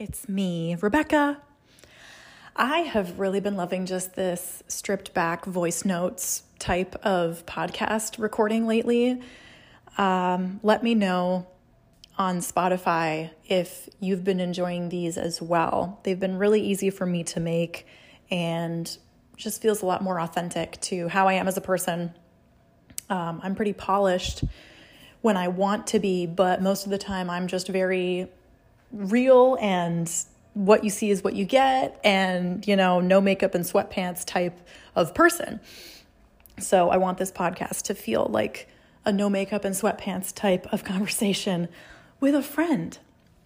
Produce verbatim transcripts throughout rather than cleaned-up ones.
it's me, Rebecca. I have really been loving just this stripped back voice notes type of podcast recording lately. Um, let me know on Spotify if you've been enjoying these as well. They've been really easy for me to make and just feels a lot more authentic to how I am as a person. Um, I'm pretty polished when I want to be, but most of the time I'm just very real, and what you see is what you get, and, you know, no makeup and sweatpants type of person. So I want this podcast to feel like a no makeup and sweatpants type of conversation with a friend.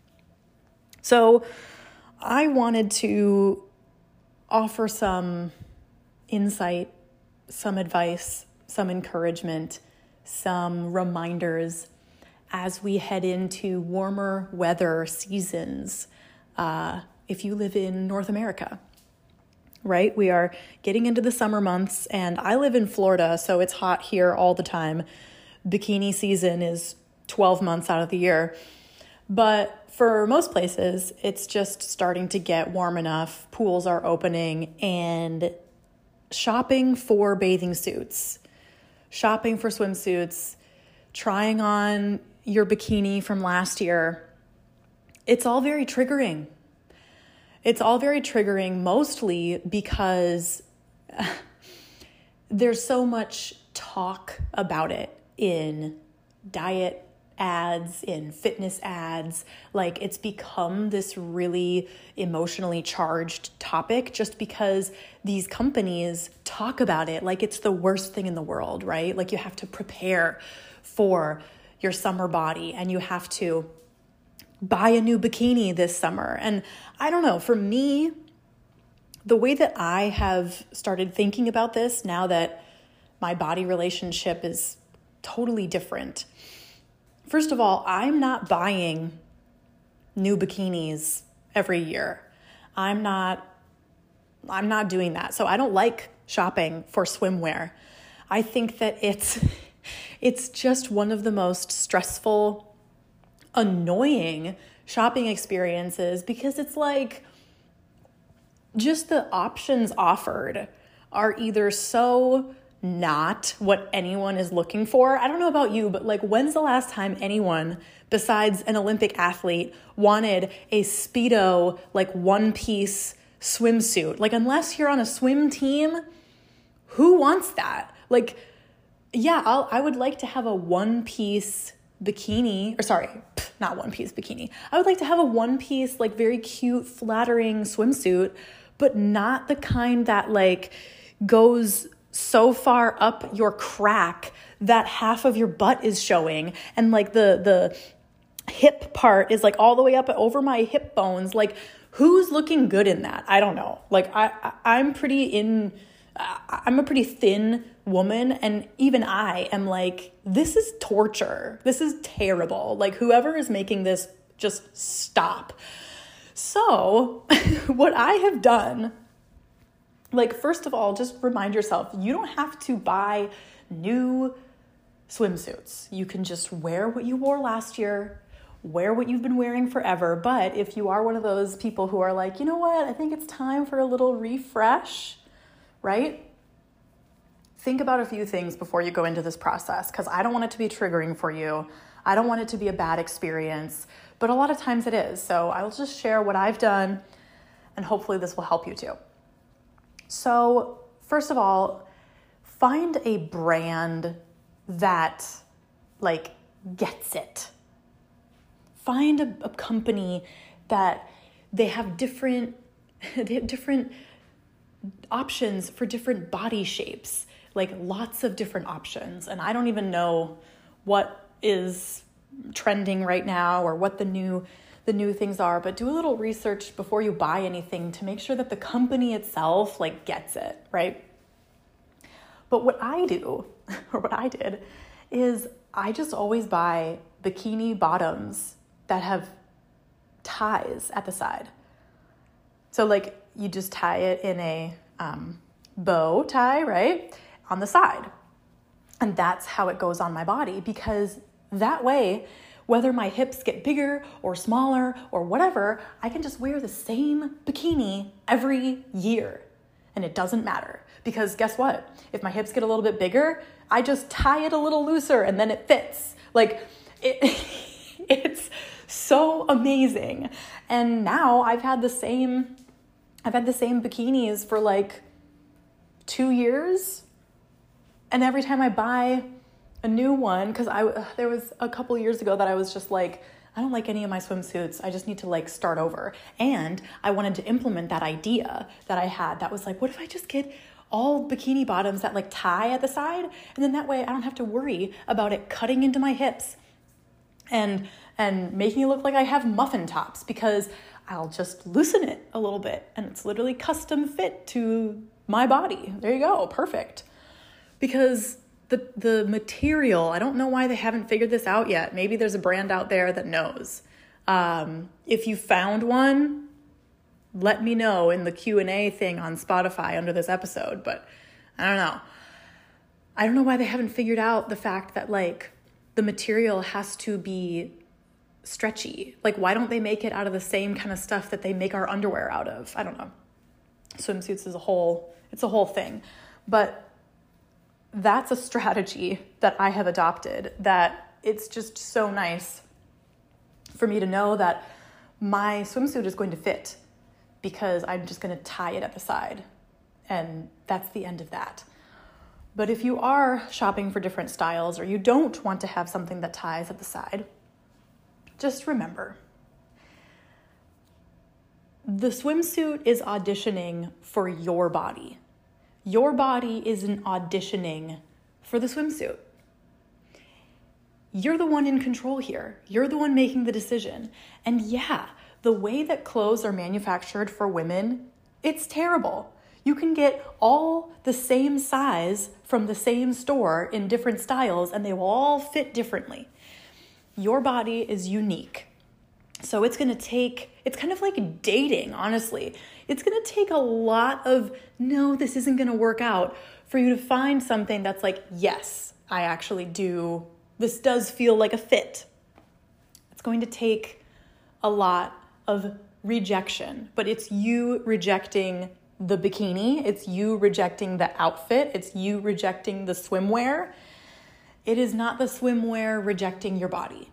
So I wanted to offer some insight, some advice, some encouragement, some reminders as we head into warmer weather seasons. Uh, if you live in North America, right? We are getting into the summer months, and I live in Florida, so it's hot here all the time. Bikini season is twelve months out of the year. But for most places, it's just starting to get warm enough. Pools are opening, and shopping for bathing suits, shopping for swimsuits, trying on your bikini from last year, it's all very triggering. It's all very triggering, mostly because there's so much talk about it in diet ads, in fitness ads. Like, it's become this really emotionally charged topic just because these companies talk about it like it's the worst thing in the world, right? Like, you have to prepare for your summer body, and you have to buy a new bikini this summer. And I don't know, for me, the way that I have started thinking about this now that my body relationship is totally different. First of all, I'm not buying new bikinis every year. I'm not, I'm not doing that. So I don't like shopping for swimwear. I think that it's, it's just one of the most stressful, annoying shopping experiences, because it's like just the options offered are either so not what anyone is looking for. I don't know about you, but like, when's the last time anyone besides an Olympic athlete wanted a Speedo, like one piece swimsuit? Like, unless you're on a swim team, who wants that? Like, yeah, I'll, I would like to have a one piece bikini, or sorry, not one piece bikini. I would like to have a one piece, like very cute, flattering swimsuit, but not the kind that like goes so far up your crack that half of your butt is showing, and like the the hip part is like all the way up over my hip bones. Like, who's looking good in that? I don't know. Like, I, I I'm pretty in. I'm a pretty thin woman, and even I am like, this is torture. This is terrible. Like, whoever is making this, just stop. So what I have done, like, first of all, just remind yourself, you don't have to buy new swimsuits. You can just wear what you wore last year, wear what you've been wearing forever. But if you are one of those people who are like, you know what, I think it's time for a little refresh, right? Think about a few things before you go into this process, because I don't want it to be triggering for you. I don't want it to be a bad experience, but a lot of times it is. So I'll just share what I've done, and hopefully this will help you too. So first of all, find a brand that like gets it. Find a, a company that they have different, they have different options for different body shapes, like lots of different options. And I don't even know what is trending right now or what the new the new things are, but do a little research before you buy anything to make sure that the company itself like gets it, right? But what I do, or what I did, is I just always buy bikini bottoms that have ties at the side. So like, you just tie it in a um, bow tie, right, on the side. And that's how it goes on my body, because that way, whether my hips get bigger or smaller or whatever, I can just wear the same bikini every year. And it doesn't matter, because guess what? If my hips get a little bit bigger, I just tie it a little looser and then it fits. Like it, it's so amazing. And now I've had the same, I've had the same bikinis for like two years. And every time I buy a new one, because I there was a couple years ago that I was just like, I don't like any of my swimsuits. I just need to like start over. And I wanted to implement that idea that I had that was like, what if I just get all bikini bottoms that like tie at the side? And then that way I don't have to worry about it cutting into my hips and and making it look like I have muffin tops, because I'll just loosen it a little bit and it's literally custom fit to my body. There you go. Perfect. Because the the material, I don't know why they haven't figured this out yet. Maybe there's a brand out there that knows. Um, if you found one, let me know in the Q and A thing on Spotify under this episode. But I don't know. I don't know why they haven't figured out the fact that like the material has to be stretchy. Like, why don't they make it out of the same kind of stuff that they make our underwear out of? I don't know. Swimsuits is a whole, it's a whole thing. But that's a strategy that I have adopted, that it's just so nice for me to know that my swimsuit is going to fit, because I'm just going to tie it at the side. And that's the end of that. But if you are shopping for different styles, or you don't want to have something that ties at the side, just remember, the swimsuit is auditioning for your body. Your body isn't auditioning for the swimsuit. You're the one in control here. You're the one making the decision. And yeah, the way that clothes are manufactured for women, it's terrible. You can get all the same size from the same store in different styles, and they will all fit differently. Your body is unique. So it's going to take, it's kind of like dating, honestly. It's going to take a lot of, no, this isn't going to work out, for you to find something that's like, yes, I actually do, this does feel like a fit. It's going to take a lot of rejection, but it's you rejecting the bikini. It's you rejecting the outfit. It's you rejecting the swimwear. It is not the swimwear rejecting your body.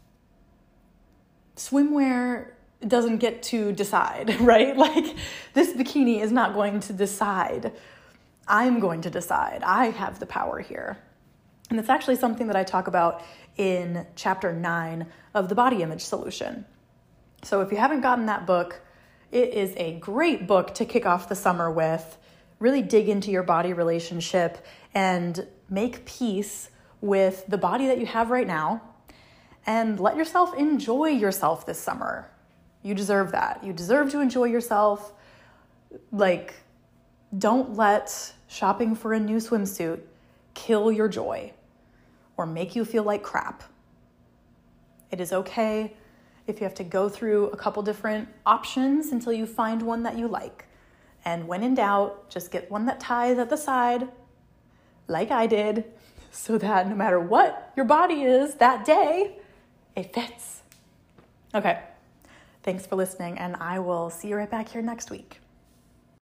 Swimwear doesn't get to decide, right? Like, this bikini is not going to decide. I'm going to decide. I have the power here. And it's actually something that I talk about in chapter nine of The Body Image Solution. So if you haven't gotten that book, it is a great book to kick off the summer with. Really dig into your body relationship and make peace with the body that you have right now, and let yourself enjoy yourself this summer. You deserve that. You deserve to enjoy yourself. Like, don't let shopping for a new swimsuit kill your joy or make you feel like crap. It is okay if you have to go through a couple different options until you find one that you like. And when in doubt, just get one that ties at the side, like I did, so that no matter what your body is that day, it fits. Okay, thanks for listening, and I will see you right back here next week.